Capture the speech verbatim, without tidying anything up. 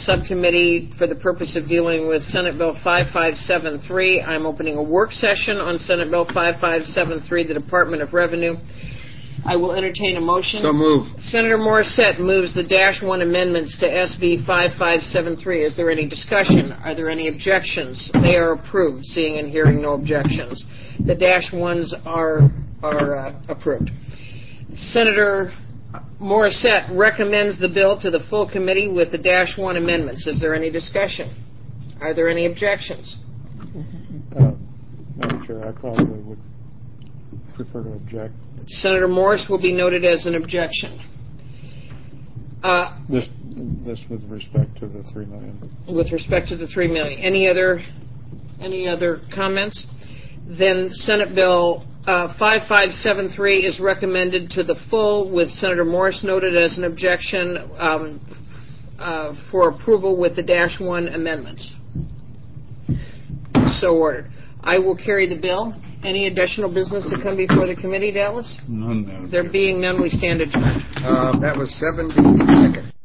subcommittee for the purpose of dealing with Senate Bill five five seven three. I'm opening a work session on Senate Bill five five seven three, the Department of Revenue. I will entertain a motion. So move. Senator Morissette moves the dash one amendments to S B five five seven three. Is there any discussion? Are there any objections? They are approved, seeing and hearing no objections. The dash ones are, are uh, approved. Senator Morissette recommends the bill to the full committee with the dash one amendments. Is there any discussion? Are there any objections? Uh, Madam Chair, I probably would prefer to object. Senator Morris will be noted as an objection. Uh, this, this with respect to the three million. With respect to the three million. Any other, any other comments? Then Senate Bill uh, five five seven three is recommended to the full, with Senator Morris noted as an objection um, uh, for approval with the dash one amendments. So ordered. I will carry the bill. Any additional business to come before the committee, Dallas? None, Madam There Chair. being none, we stand adjourned. Uh, that was seventy seconds.